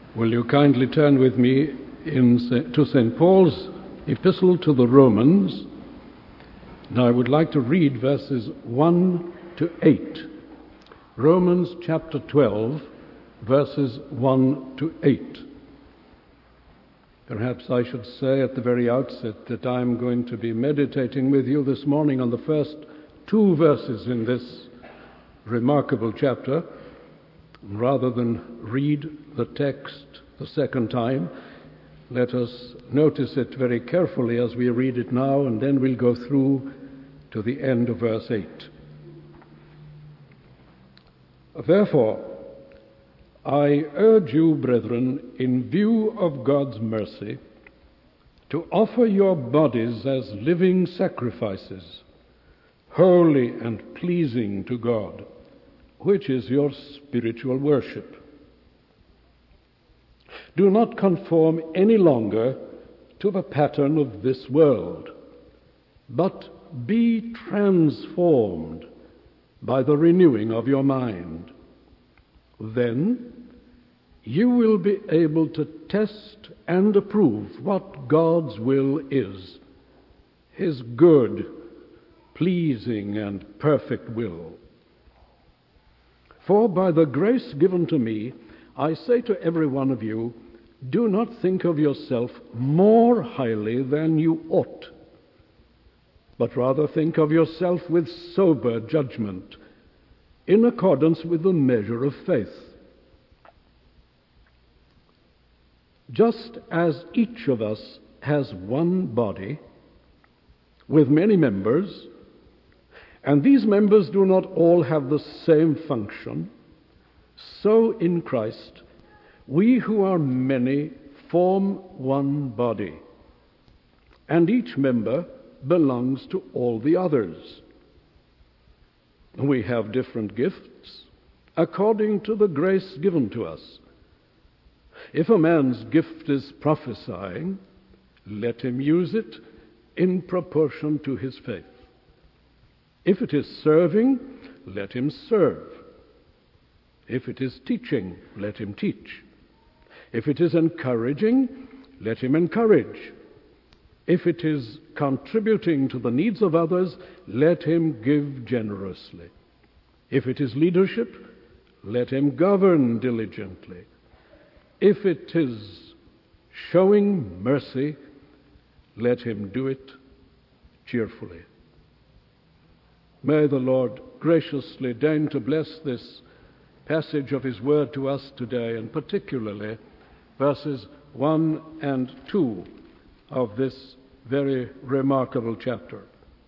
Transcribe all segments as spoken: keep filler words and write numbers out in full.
Will you kindly turn with me in, to Saint Paul's Epistle to the Romans? Now I would like to read verses one to eight. Romans chapter twelve, verses one to eight. Perhaps I should say at the very outset that I'm going to be meditating with you this morning on the first two verses in this remarkable chapter. Rather than read the text the second time, let us notice it very carefully as we read it now, and then we'll go through to the end of verse eight. Therefore, I urge you, brethren, in view of God's mercy, to offer your bodies as living sacrifices, holy and pleasing to God, which is your spiritual worship. Do not conform any longer to the pattern of this world, but be transformed by the renewing of your mind. Then you will be able to test and approve what God's will is, His good, pleasing, and perfect will. For by the grace given to me, I say to every one of you, do not think of yourself more highly than you ought, but rather think of yourself with sober judgment, in accordance with the measure of faith. Just as each of us has one body, with many members, and these members do not all have the same function, so in Christ we who are many form one body, and each member belongs to all the others. We have different gifts according to the grace given to us. If a man's gift is prophesying, let him use it in proportion to his faith. If it is serving, let him serve. If it is teaching, let him teach. If it is encouraging, let him encourage. If it is contributing to the needs of others, let him give generously. If it is leadership, let him govern diligently. If it is showing mercy, let him do it cheerfully. May the Lord graciously deign to bless this passage of His Word to us today, and particularly verses one and two of this very remarkable chapter.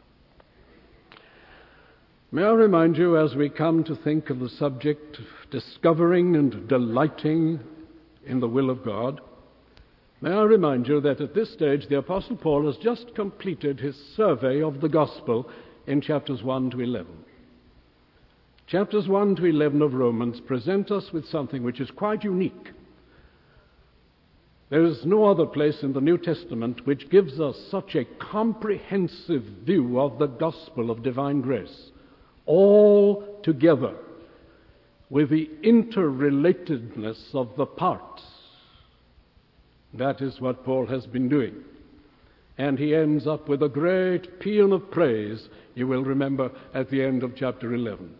May I remind you, as we come to think of the subject of discovering and delighting in the will of God, may I remind you that at this stage the Apostle Paul has just completed his survey of the gospel in chapters one to eleven. Chapters one to eleven of Romans present us with something which is quite unique. There is no other place in the New Testament which gives us such a comprehensive view of the gospel of divine grace, all together with the interrelatedness of the parts. That is what Paul has been doing. And he ends up with a great paean of praise, you will remember, at the end of chapter eleven.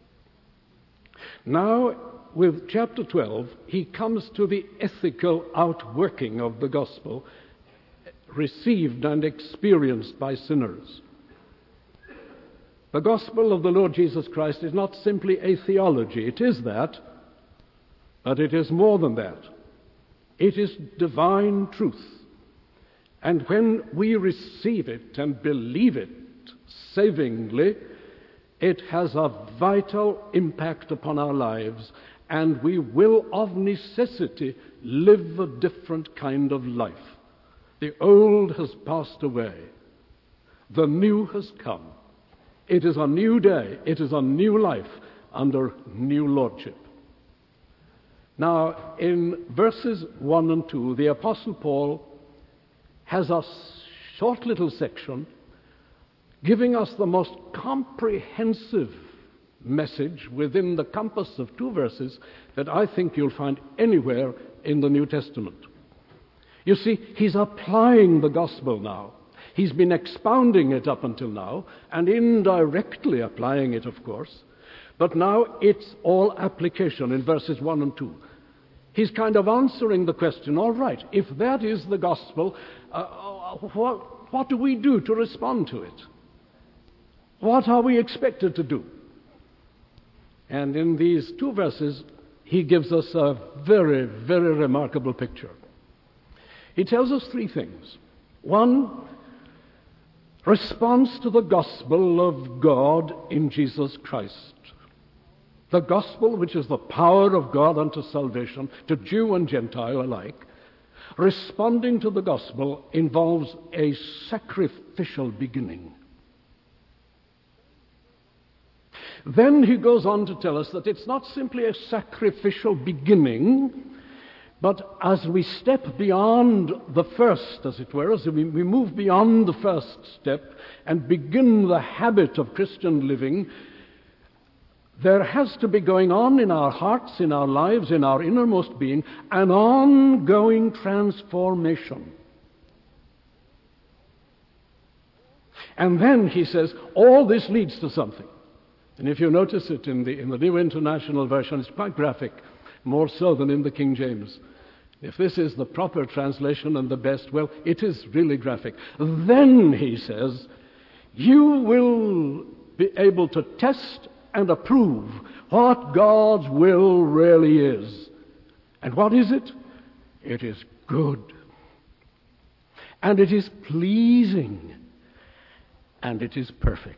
Now, with chapter twelve, he comes to the ethical outworking of the gospel, received and experienced by sinners. The gospel of the Lord Jesus Christ is not simply a theology. It is that, but it is more than that. It is divine truth. And when we receive it and believe it savingly, it has a vital impact upon our lives, and we will of necessity live a different kind of life. The old has passed away. The new has come. It is a new day. It is a new life under new lordship. Now, in verses one and two, the Apostle Paul has a short little section giving us the most comprehensive message within the compass of two verses that I think you'll find anywhere in the New Testament. You see, he's applying the gospel now. He's been expounding it up until now, and indirectly applying it, of course. But now it's all application in verses one and two. He's kind of answering the question, all right, if that is the gospel, uh, what, what do we do to respond to it? What are we expected to do? And in these two verses, he gives us a very, very remarkable picture. He tells us three things. One, response to the gospel of God in Jesus Christ. The gospel, which is the power of God unto salvation to Jew and Gentile alike. Responding to the gospel involves a sacrificial beginning. Then he goes on to tell us that it's not simply a sacrificial beginning, but as we step beyond the first, as it were, as we, we move beyond the first step and begin the habit of Christian living, there has to be going on in our hearts, in our lives, in our innermost being, an ongoing transformation. And then he says, all this leads to something. And if you notice it in the, in the New International Version, it's quite graphic, more so than in the King James. If this is the proper translation and the best, well, it is really graphic. Then, he says, you will be able to test and approve what God's will really is. And what is it? It is good. And it is pleasing. And it is perfect.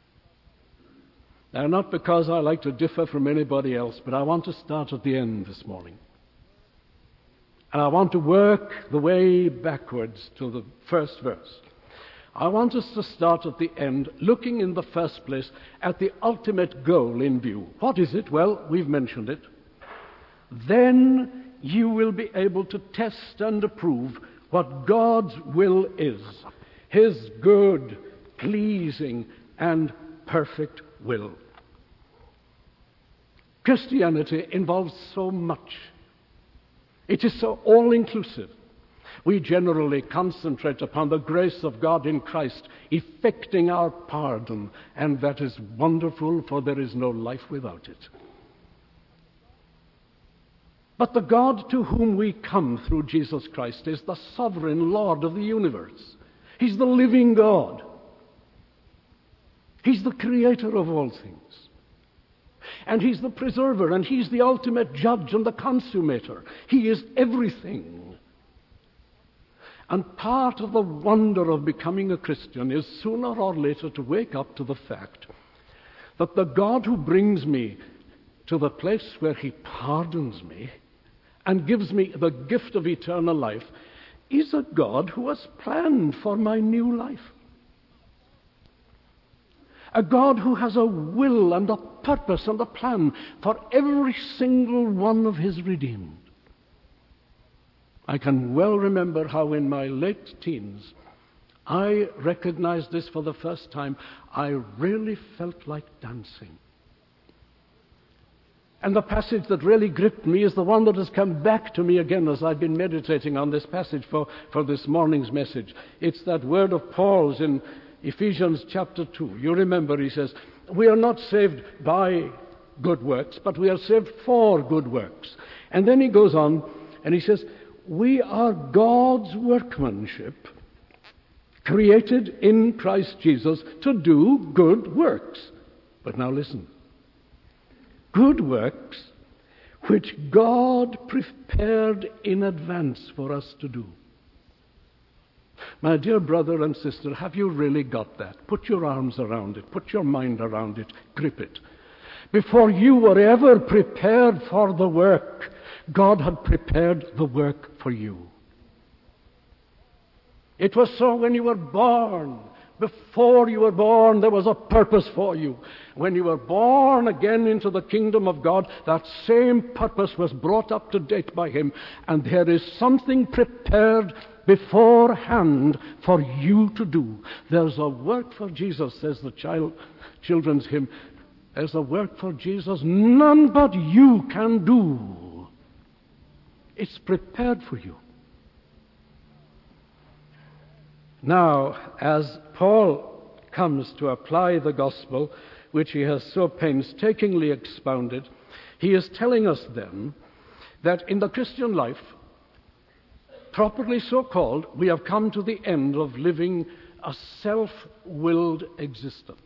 Now, not because I like to differ from anybody else, but I want to start at the end this morning. And I want to work the way backwards to the first verse. I want us to start at the end, looking in the first place at the ultimate goal in view. What is it? Well, we've mentioned it. Then you will be able to test and approve what God's will is. His good, pleasing, and perfect will. Christianity involves so much. It is so all-inclusive. We generally concentrate upon the grace of God in Christ, effecting our pardon, and that is wonderful, for there is no life without it. But the God to whom we come through Jesus Christ is the sovereign Lord of the universe. He's the living God. He's the creator of all things. And He's the preserver, and He's the ultimate judge and the consummator. He is everything. And part of the wonder of becoming a Christian is sooner or later to wake up to the fact that the God who brings me to the place where He pardons me and gives me the gift of eternal life is a God who has planned for my new life. A God who has a will and a purpose and a plan for every single one of His redeemed. I can well remember how in my late teens I recognized this for the first time. I really felt like dancing. And the passage that really gripped me is the one that has come back to me again as I've been meditating on this passage for, for this morning's message. It's that word of Paul's in Ephesians chapter two. You remember he says, we are not saved by good works, but we are saved for good works. And then he goes on and he says, we are God's workmanship, created in Christ Jesus to do good works. But now listen. Good works which God prepared in advance for us to do. My dear brother and sister, have you really got that? Put your arms around it. Put your mind around it. Grip it. Before you were ever prepared for the work, God had prepared the work for you. It was so when you were born. Before you were born, there was a purpose for you. When you were born again into the kingdom of God, that same purpose was brought up to date by Him. And there is something prepared beforehand for you to do. There's a work for Jesus, says the child, children's hymn. There's a work for Jesus none but you can do. It's prepared for you. Now, as Paul comes to apply the gospel, which he has so painstakingly expounded, he is telling us then that in the Christian life, properly so called, we have come to the end of living a self-willed existence.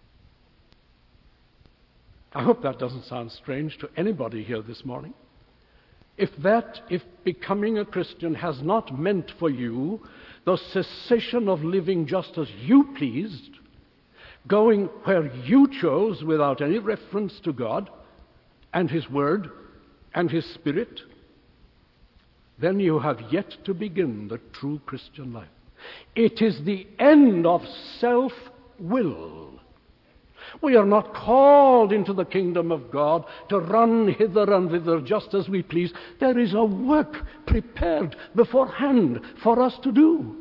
I hope that doesn't sound strange to anybody here this morning. If that, if becoming a Christian has not meant for you the cessation of living just as you pleased, going where you chose without any reference to God and His Word and His Spirit, then you have yet to begin the true Christian life. It is the end of self-will. We are not called into the kingdom of God to run hither and thither just as we please. There is a work prepared beforehand for us to do.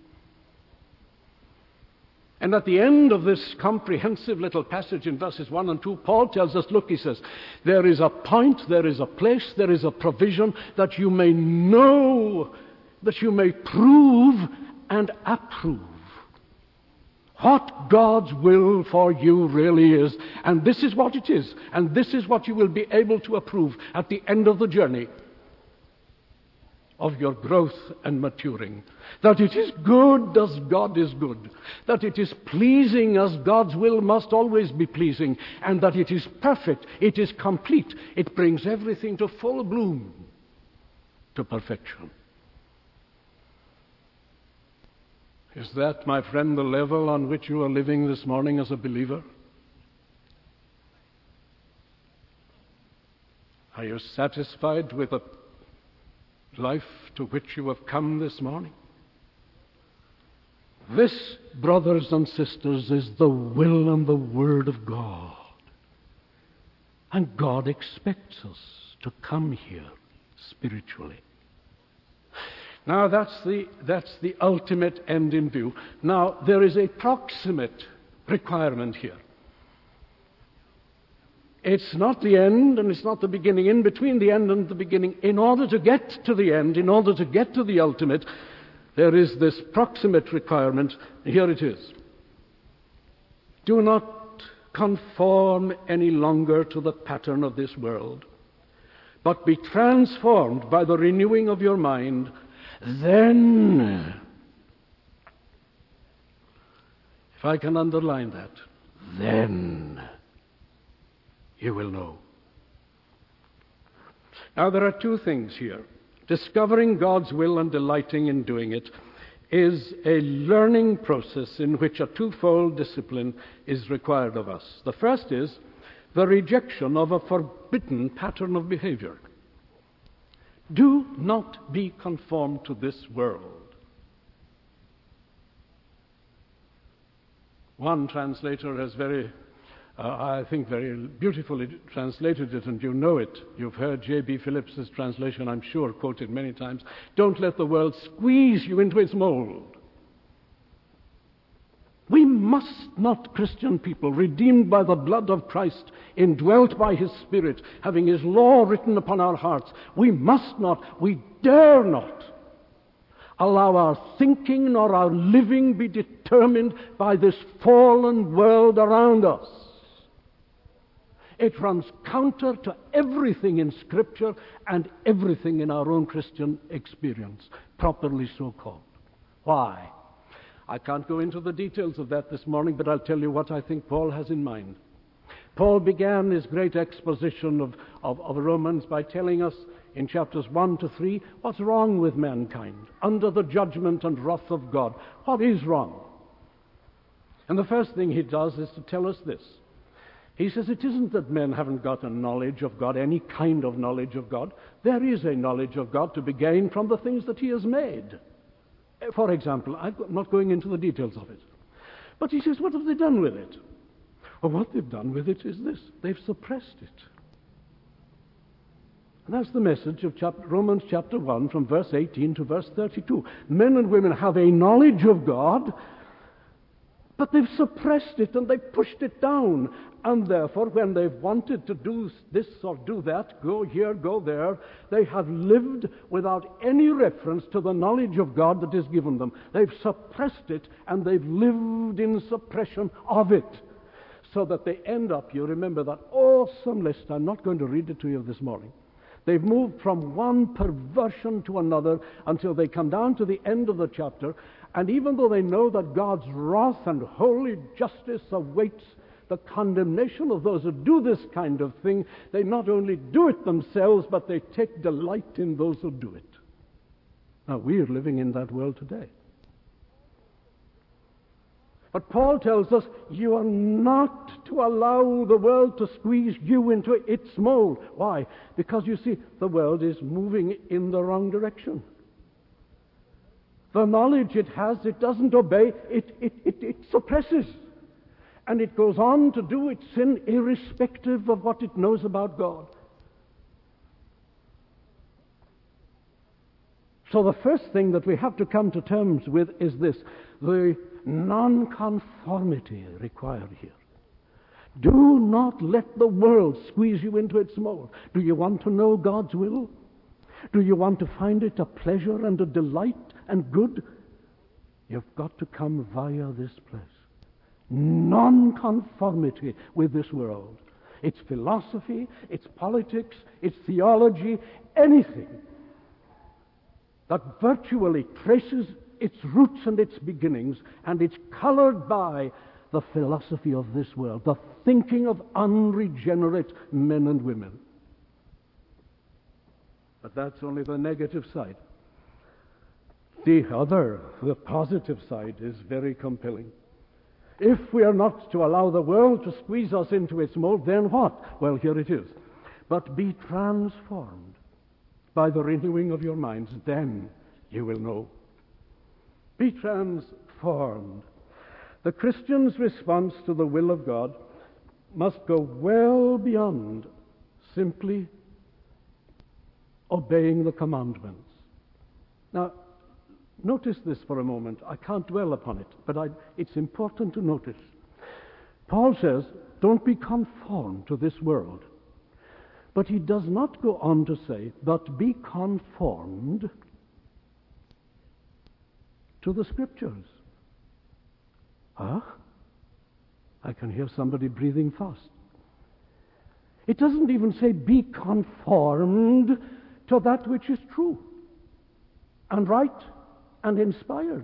And at the end of this comprehensive little passage in verses one and two, Paul tells us, look, he says, there is a point, there is a place, there is a provision that you may know, that you may prove and approve what God's will for you really is. And this is what it is. And this is what you will be able to approve at the end of the journey of your growth and maturing. That it is good as God is good. That it is pleasing as God's will must always be pleasing. And that it is perfect. It is complete. It brings everything to full bloom, to perfection. Is that, my friend, the level on which you are living this morning as a believer? Are you satisfied with the life to which you have come this morning? This, brothers and sisters, is the will and the Word of God. And God expects us to come here spiritually. Now, that's the, that's the ultimate end in view. Now, there is a proximate requirement here. It's not the end and it's not the beginning. In between the end and the beginning, in order to get to the end, in order to get to the ultimate, there is this proximate requirement. Here it is. Do not conform any longer to the pattern of this world, but be transformed by the renewing of your mind. Then, if I can underline that, then you will know. Now, there are two things here. Discovering God's will and delighting in doing it is a learning process in which a twofold discipline is required of us. The first is the rejection of a forbidden pattern of behavior. Do not be conformed to this world. One translator has very, uh, I think, very beautifully translated it, and you know it. You've heard J B Phillips's translation, I'm sure, quoted many times. Don't let the world squeeze you into its mold. We must not, Christian people, redeemed by the blood of Christ, indwelt by His Spirit, having His law written upon our hearts, we must not, we dare not allow our thinking nor our living be determined by this fallen world around us. It runs counter to everything in Scripture and everything in our own Christian experience, properly so called. Why? I can't go into the details of that this morning, but I'll tell you what I think Paul has in mind. Paul began his great exposition of, of, of Romans by telling us in chapters one to three what's wrong with mankind under the judgment and wrath of God. What is wrong? And the first thing he does is to tell us this. He says it isn't that men haven't got a knowledge of God, any kind of knowledge of God. There is a knowledge of God to be gained from the things that He has made. For example, I'm not going into the details of it. But he says, what have they done with it? Well, what they've done with it is this. They've suppressed it. And that's the message of chapter, Romans chapter one, from verse eighteen to verse thirty-two. Men and women have a knowledge of God, But they've suppressed it and they've pushed it down. And therefore, when they've wanted to do this or do that, go here, go there, they have lived without any reference to the knowledge of God that is given them. They've suppressed it and they've lived in suppression of it. So that they end up, you remember that awesome list. I'm not going to read it to you this morning. They've moved from one perversion to another until they come down to the end of the chapter. And even though they know that God's wrath and holy justice awaits the condemnation of those who do this kind of thing, they not only do it themselves, but they take delight in those who do it. Now, we are living in that world today. But Paul tells us you are not to allow the world to squeeze you into its mold. Why? Because, you see, the world is moving in the wrong direction. The knowledge it has, it doesn't obey, it, it, it, it suppresses. And it goes on to do its sin irrespective of what it knows about God. So the first thing that we have to come to terms with is this: the nonconformity required here. Do not let the world squeeze you into its mold. Do you want to know God's will? Do you want to find it a pleasure and a delight and good? You've got to come via this place. Nonconformity with this world. Its philosophy, its politics, its theology, anything that virtually traces its roots and its beginnings, and it's colored by the philosophy of this world, the thinking of unregenerate men and women. But that's only the negative side. The other, the positive side, is very compelling. If we are not to allow the world to squeeze us into its mold, then what? Well, here it is. But be transformed by the renewing of your minds, then you will know. Be transformed. The Christian's response to the will of God must go well beyond simply obeying the commandments. Now, notice this for a moment. I can't dwell upon it, but I, it's important to notice. Paul says, don't be conformed to this world. But he does not go on to say, but be conformed to the Scriptures. Huh? I can hear somebody breathing fast. It doesn't even say be conformed to that which is true and right and inspired.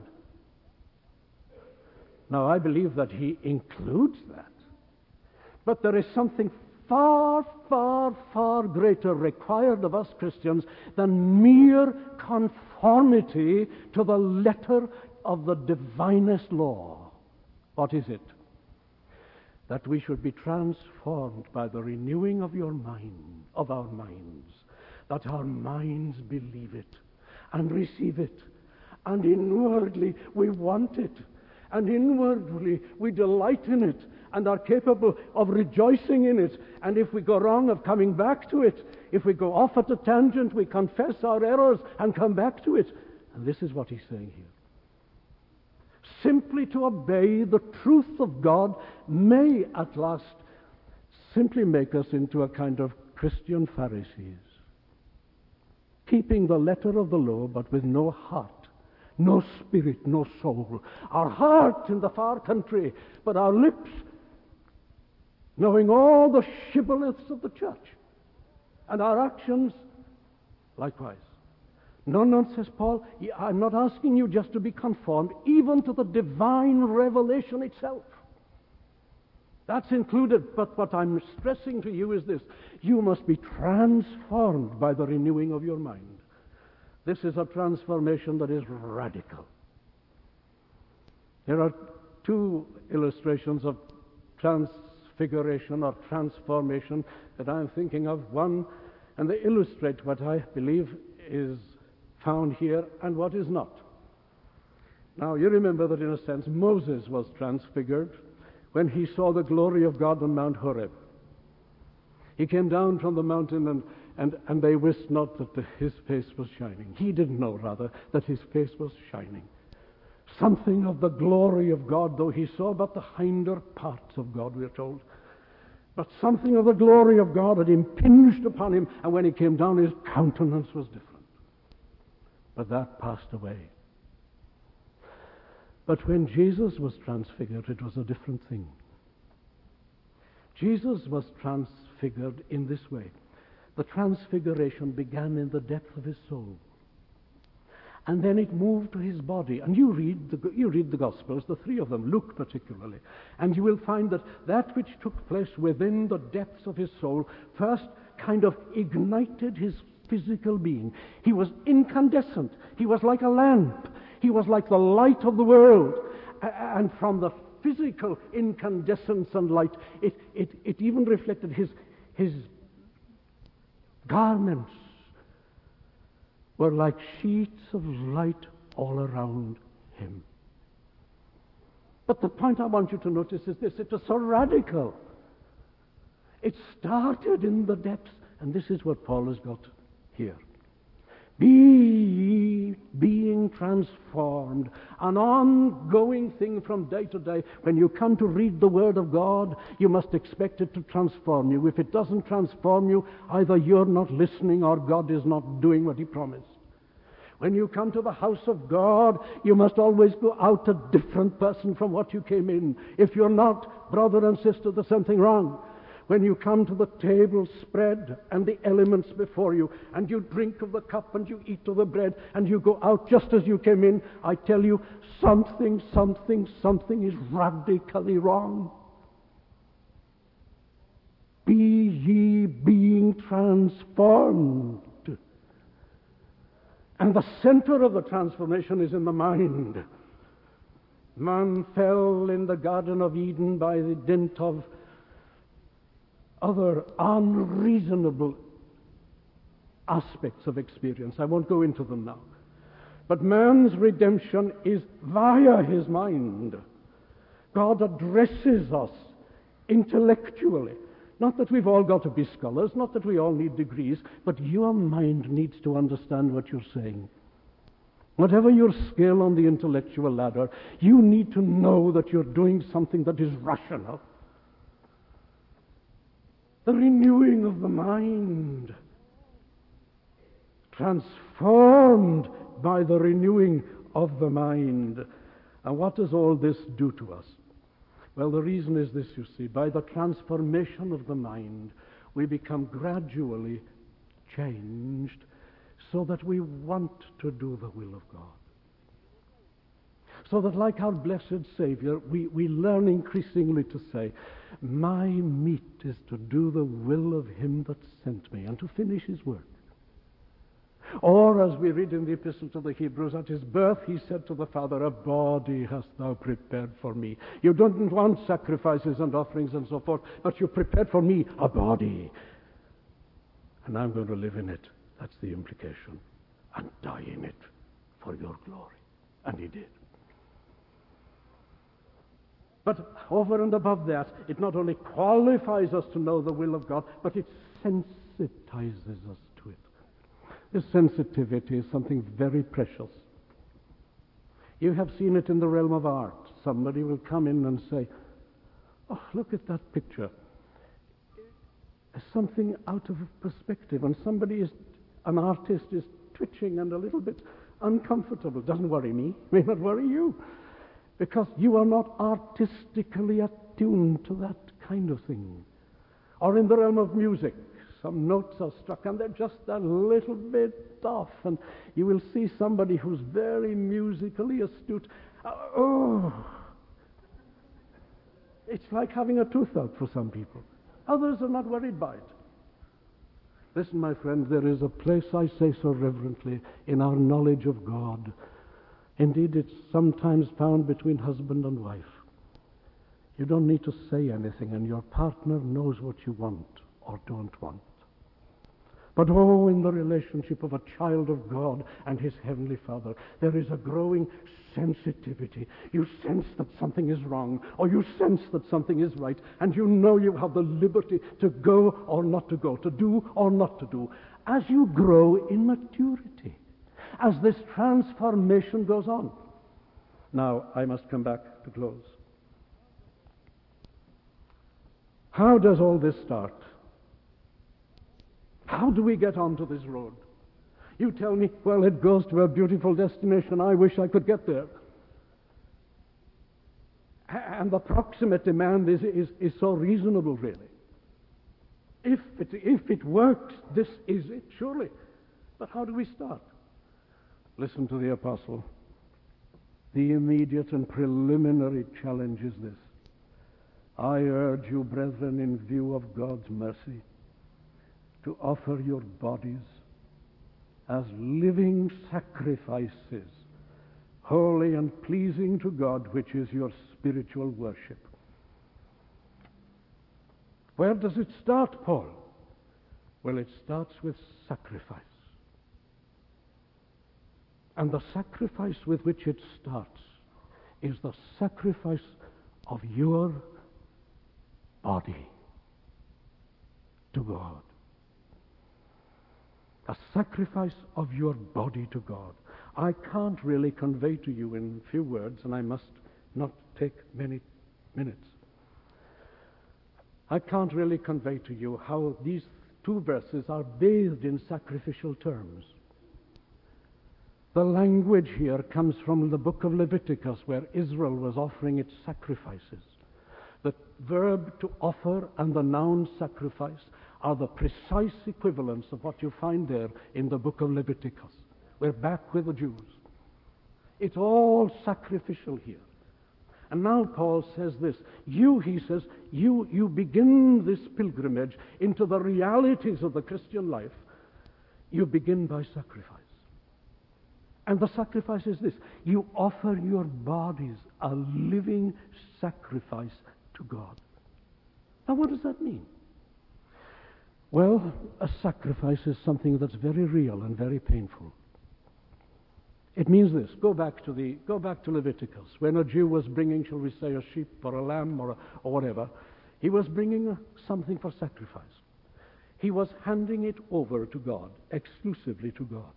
Now, I believe that he includes that. But there is something far, far, far greater required of us Christians than mere conformity to the letter of the divinest law. What is it? That we should be transformed by the renewing of your mind, of our minds, that our minds believe it and receive it, and inwardly we want it, and inwardly we delight in it, and are capable of rejoicing in it. And if we go wrong, of coming back to it. If we go off at a tangent, we confess our errors and come back to it. And this is what he's saying here. Simply to obey the truth of God may at last simply make us into a kind of Christian Pharisees, keeping the letter of the law but with no heart, no spirit, no soul. Our heart in the far country, but our lips knowing all the shibboleths of the church, and our actions likewise. No, no, says Paul, I'm not asking you just to be conformed, even to the divine revelation itself. That's included, but what I'm stressing to you is this: you must be transformed by the renewing of your mind. This is a transformation that is radical. There are two illustrations of transfiguration or transformation that I'm thinking of. One, and they illustrate what I believe is found here and what is not. Now, you remember that in a sense Moses was transfigured when he saw the glory of God on Mount Horeb. He came down from the mountain, and, and, and they wist not that the, his face was shining. He didn't know, rather, that his face was shining. something of the glory of God, though he saw but the hinder parts of God, we're told. But something of the glory of God had impinged upon him, and when he came down, his countenance was different. But that passed away. But when Jesus was transfigured, it was a different thing. Jesus was transfigured in this way. The transfiguration began in the depth of his soul. And then it moved to his body. And you read the, you read the Gospels, the three of them, Luke particularly, and you will find that that which took place within the depths of his soul first kind of ignited his physical being. He was incandescent. He was like a lamp. He was like the light of the world. And from the physical incandescence and light, it, it, it even reflected his, his garments were like sheets of light all around him. But the point I want you to notice is this: it was so radical. It started in the depths, and this is what Paul has got here. Be ye being transformed, an ongoing thing from day to day. When you come to read the Word of God, you must expect it to transform you. If it doesn't transform you, either you're not listening or God is not doing what he promised. When you come to the house of God, you must always go out a different person from what you came in. If you're not, brother and sister, there's something wrong. When you come to the table spread and the elements before you, and you drink of the cup and you eat of the bread, and you go out just as you came in, I tell you, something, something, something is radically wrong. Be ye being transformed. And the center of the transformation is in the mind. Man fell in the Garden of Eden by the dint of other unreasonable aspects of experience. I won't go into them now. But man's redemption is via his mind. God addresses us intellectually. Not that we've all got to be scholars, not that we all need degrees, but your mind needs to understand what you're saying. Whatever your skill on the intellectual ladder, you need to know that you're doing something that is rational. The renewing of the mind, transformed by the renewing of the mind. And what does all this do to us? Well, the reason is this, you see. By the transformation of the mind, we become gradually changed so that we want to do the will of God. So that, like our blessed Savior, we, we learn increasingly to say, my meat is to do the will of him that sent me and to finish his work. Or, as we read in the Epistle to the Hebrews, at his birth he said to the Father, a body hast thou prepared for me. You don't want sacrifices and offerings and so forth, but you prepared for me a body. And I'm going to live in it. That's the implication. And die in it for your glory. And he did. But over and above that, it not only qualifies us to know the will of God, but it sensitizes us to it. This sensitivity is something very precious. You have seen it in the realm of art. Somebody will come in and say, oh, look at that picture. Something out of perspective. And somebody is, an artist is twitching and a little bit uncomfortable. Doesn't worry me. May not worry you. Because you are not artistically attuned to that kind of thing. Or in the realm of music, some notes are struck and they're just a little bit off, and you will see somebody who's very musically astute. Oh, it's like having a tooth out for some people. Others are not worried by it. Listen, my friend, there is a place, I say so reverently, in our knowledge of God. Indeed, it's sometimes found between husband and wife. You don't need to say anything, and your partner knows what you want or don't want. But oh, in the relationship of a child of God and his Heavenly Father, there is a growing sensitivity. You sense that something is wrong, or you sense that something is right, and you know you have the liberty to go or not to go, to do or not to do, as you grow in maturity, as this transformation goes on. Now, I must come back to close. How does all this start? How do we get onto this road? You tell me, well, it goes to a beautiful destination. I wish I could get there. And the proximate demand is, is, is so reasonable, really. If it, if it works, this is it, surely. But how do we start? Listen to the apostle. The immediate and preliminary challenge is this. I urge you, brethren, in view of God's mercy, to offer your bodies as living sacrifices, holy and pleasing to God, which is your spiritual worship. Where does it start, Paul? Well, it starts with sacrifice. And the sacrifice with which it starts is the sacrifice of your body to God. A sacrifice of your body to God. I can't really convey to you in few words, and I must not take many minutes. I can't really convey to you how these two verses are bathed in sacrificial terms. The language here comes from the book of Leviticus, where Israel was offering its sacrifices. The verb to offer and the noun sacrifice are the precise equivalents of what you find there in the book of Leviticus. We're back with the Jews. It's all sacrificial here. And now Paul says this. You, he says, you, you begin this pilgrimage into the realities of the Christian life. You begin by sacrifice. And the sacrifice is this. You offer your bodies a living sacrifice to God. Now, what does that mean? Well, a sacrifice is something that's very real and very painful. It means this. Go back to the go back to Leviticus. When a Jew was bringing, shall we say, a sheep or a lamb or, a, or whatever, he was bringing a, something for sacrifice. He was handing it over to God, exclusively to God.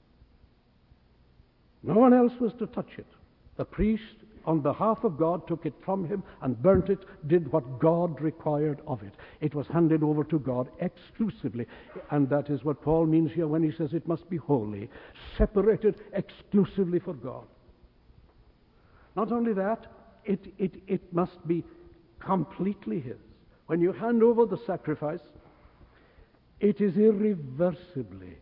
No one else was to touch it. The priest, on behalf of God, took it from him and burnt it, did what God required of it. It was handed over to God exclusively. And that is what Paul means here when he says it must be holy, separated exclusively for God. Not only that, it, it, it must be completely his. When you hand over the sacrifice, it is irreversibly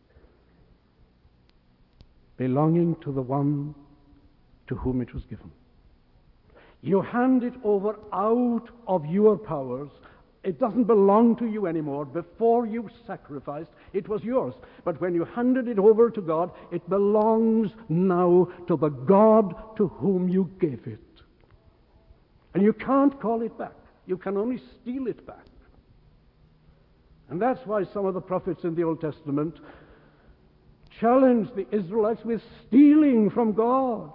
belonging to the one to whom it was given. You hand it over out of your powers. It doesn't belong to you anymore. Before you sacrificed, it was yours. But when you handed it over to God, it belongs now to the God to whom you gave it. And you can't call it back. You can only steal it back. And that's why some of the prophets in the Old Testament challenged the Israelites with stealing from God.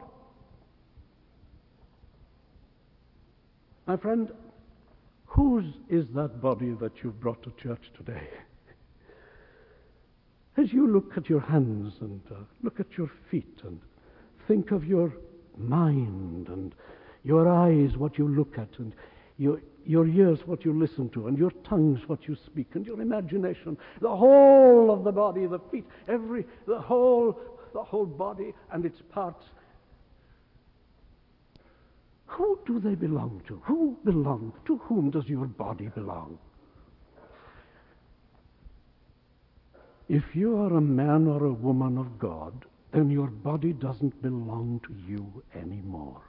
My friend, whose is that body that you've brought to church today? As you look at your hands and uh, look at your feet and think of your mind and your eyes, what you look at, and your, your ears, what you listen to, and your tongues, what you speak, and your imagination, the whole of the body, the feet, every, the whole, the whole body and its parts. Who do they belong to? Who belong? To whom does your body belong? If you are a man or a woman of God, then your body doesn't belong to you anymore.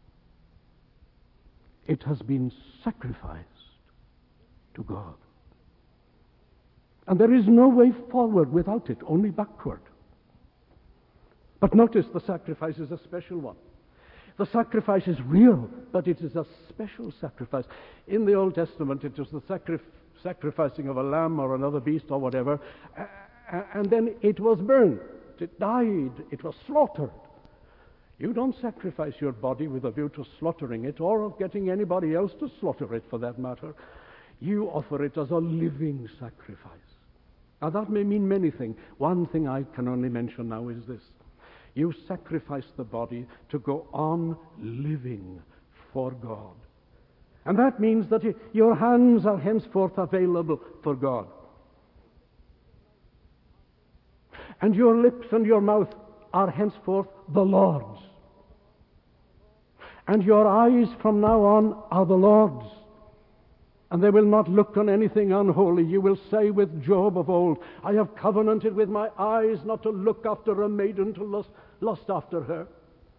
It has been sacrificed to God. And there is no way forward without it, only backward. But notice the sacrifice is a special one. The sacrifice is real, but it is a special sacrifice. In the Old Testament, it was the sacri- sacrificing of a lamb or another beast or whatever, uh, and then it was burned, it died, it was slaughtered. You don't sacrifice your body with a view to slaughtering it or of getting anybody else to slaughter it for that matter. You offer it as a living sacrifice. Now that may mean many things. One thing I can only mention now is this. You sacrifice the body to go on living for God. And that means that your hands are henceforth available for God. And your lips and your mouth are henceforth the Lord's. And your eyes from now on are the Lord's. And they will not look on anything unholy. You will say with Job of old, I have covenanted with my eyes not to look after a maiden, to lust, lust after her.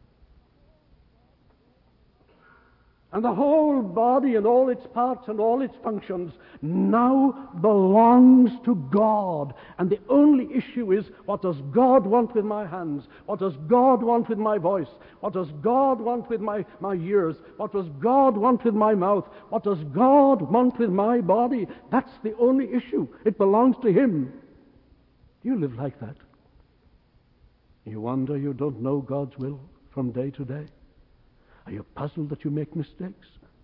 And the whole body and all its parts and all its functions now belongs to God. And the only issue is, what does God want with my hands? What does God want with my voice? What does God want with my, my ears? What does God want with my mouth? What does God want with my body? That's the only issue. It belongs to Him. Do you live like that? You wonder you don't know God's will from day to day? Are you puzzled that you make mistakes?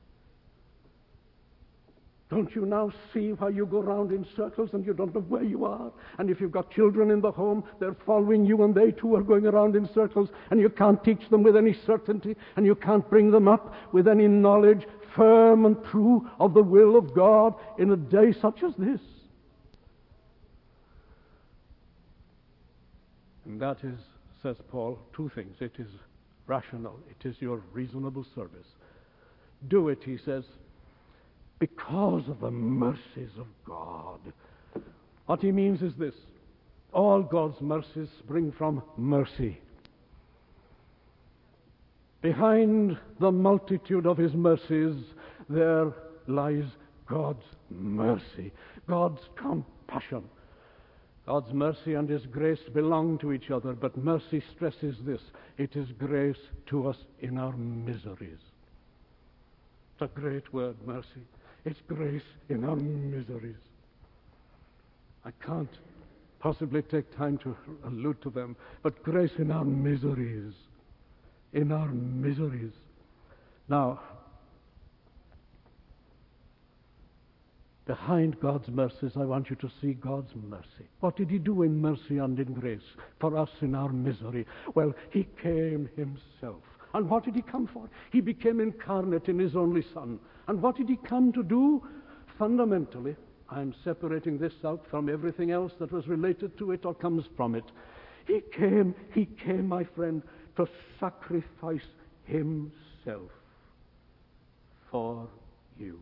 Don't you now see why you go round in circles and you don't know where you are? And if you've got children in the home, they're following you and they too are going around in circles, and you can't teach them with any certainty, and you can't bring them up with any knowledge firm and true of the will of God in a day such as this. And that is, says Paul, two things. It is rational. It is your reasonable service. Do it, he says, because of the mercies of God. What he means is this: all God's mercies spring from mercy. Behind the multitude of his mercies there lies God's mercy, God's compassion. God's mercy and His grace belong to each other, but mercy stresses this: it is grace to us in our miseries. It's a great word, mercy. It's grace in our miseries. I can't possibly take time to allude to them, but grace in our miseries. In our miseries. Now, behind God's mercies, I want you to see God's mercy. What did He do in mercy and in grace for us in our misery? Well, He came Himself. And what did He come for? He became incarnate in His only Son. And what did He come to do? Fundamentally, I'm separating this out from everything else that was related to it or comes from it. He came, He came, my friend, to sacrifice Himself for you.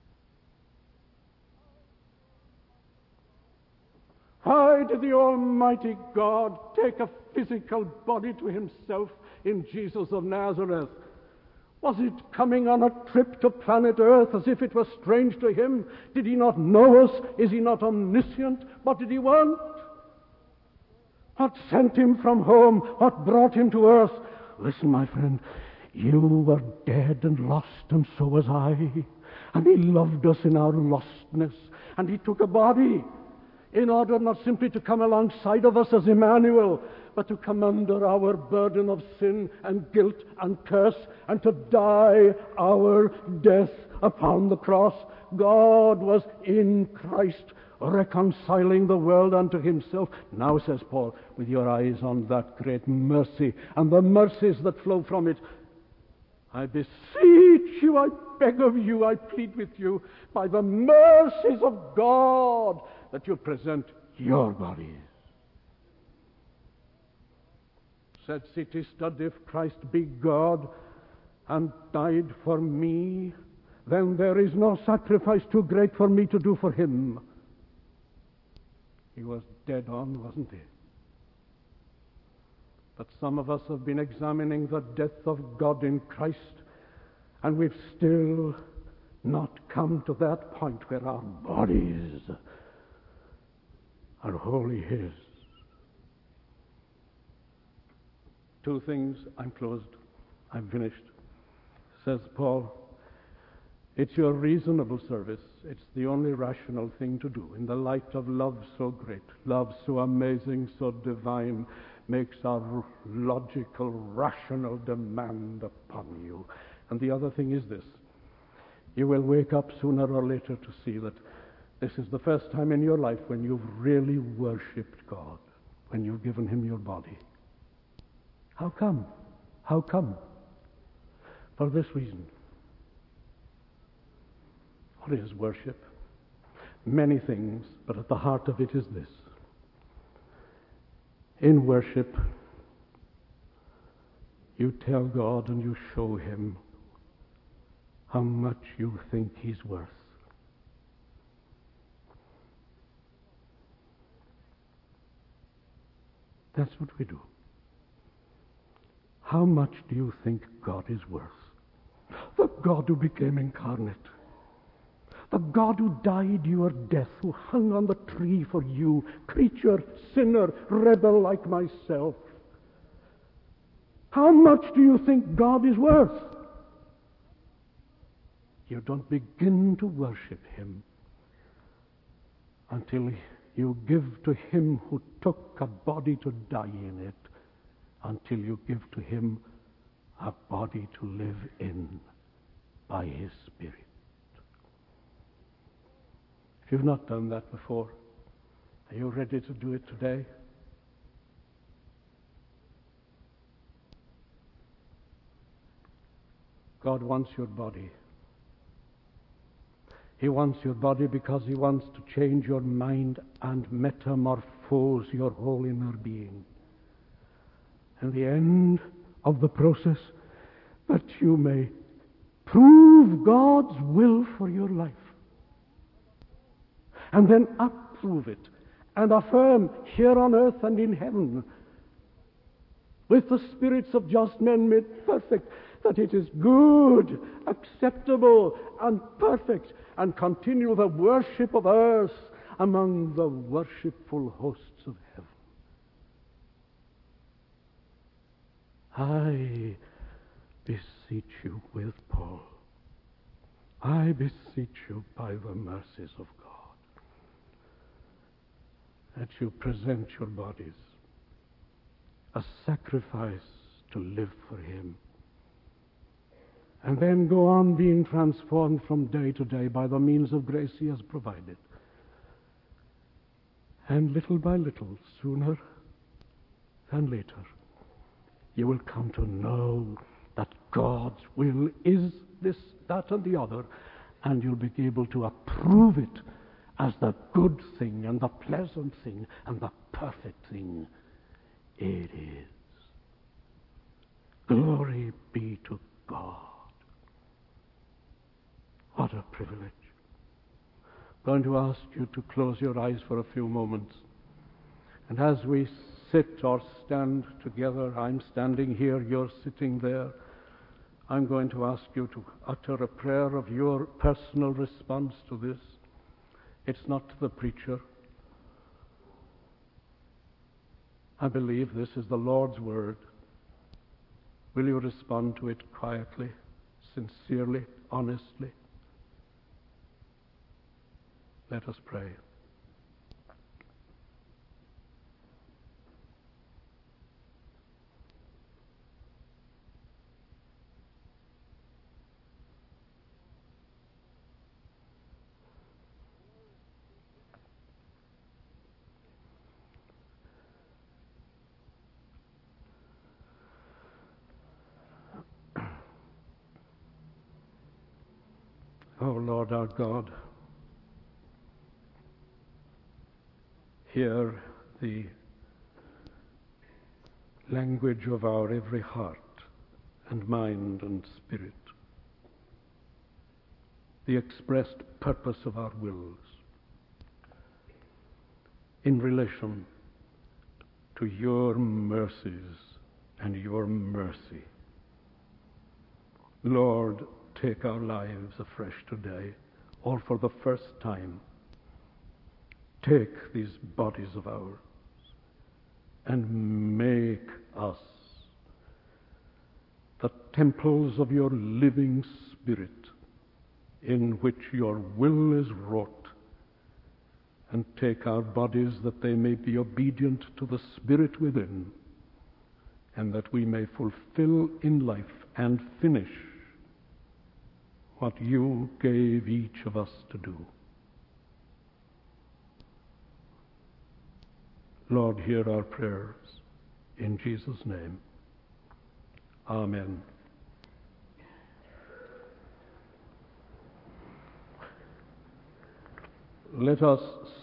Why did the Almighty God take a physical body to Himself in Jesus of Nazareth? Was it coming on a trip to planet Earth as if it was strange to Him? Did He not know us? Is He not omniscient? What did He want? What sent Him from home? What brought Him to earth? Listen, my friend, you were dead and lost, and so was I. And He loved us in our lostness, and He took a body in order not simply to come alongside of us as Emmanuel, but to come under our burden of sin and guilt and curse, and to die our death upon the cross. God was in Christ, reconciling the world unto Himself. Now, says Paul, with your eyes on that great mercy and the mercies that flow from it, I beseech you, I beg of you, I plead with you, by the mercies of God, that you present your bodies. Said C T Studd, if Christ be God and died for me, then there is no sacrifice too great for me to do for Him. He was dead on, wasn't he? But some of us have been examining the death of God in Christ, and we've still not come to that point where our bodies are wholly His. Two things. I'm closed. I'm finished. Says Paul, it's your reasonable service. It's the only rational thing to do in the light of love so great, love so amazing, so divine, makes our logical, rational demand upon you. And the other thing is this: you will wake up sooner or later to see that this is the first time in your life when you've really worshipped God, when you've given Him your body. How come? How come? For this reason. What is worship? Many things, but at the heart of it is this. In worship, you tell God and you show him how much you think he's worth. That's what we do. How much do you think God is worth? The God who became incarnate. The God who died your death, who hung on the tree for you, creature, sinner, rebel like myself. How much do you think God is worth? You don't begin to worship him until you give to him who took a body to die in it, until you give to him a body to live in by his Spirit. If you've not done that before, are you ready to do it today? God wants your body. He wants your body because he wants to change your mind and metamorphose your whole inner being. And the end of the process, that you may prove God's will for your life. And then approve it and affirm here on earth and in heaven, with the spirits of just men made perfect, that it is good, acceptable, and perfect, and continue the worship of earth among the worshipful hosts of heaven. I beseech you with Paul, I beseech you by the mercies of God, that you present your bodies a sacrifice to live for him, and then go on being transformed from day to day by the means of grace he has provided. And little by little, sooner than later, you will come to know that God's will is this, that, and the other, and you'll be able to approve it as the good thing and the pleasant thing and the perfect thing it is. Glory be to God. What a privilege. I'm going to ask you to close your eyes for a few moments. And as we sit or stand together, I'm standing here, you're sitting there, I'm going to ask you to utter a prayer of your personal response to this. It's not to the preacher. I believe this is the Lord's word. Will you respond to it quietly, sincerely, honestly? Let us pray. O Lord our God, hear the language of our every heart and mind and spirit, the expressed purpose of our wills in relation to your mercies and your mercy. Lord, take our lives afresh today, or for the first time. Take these bodies of ours and make us the temples of your living Spirit, in which your will is wrought, and take our bodies that they may be obedient to the Spirit within, and that we may fulfill in life and finish what you gave each of us to do. Lord, hear our prayers in Jesus' name. Amen. Let us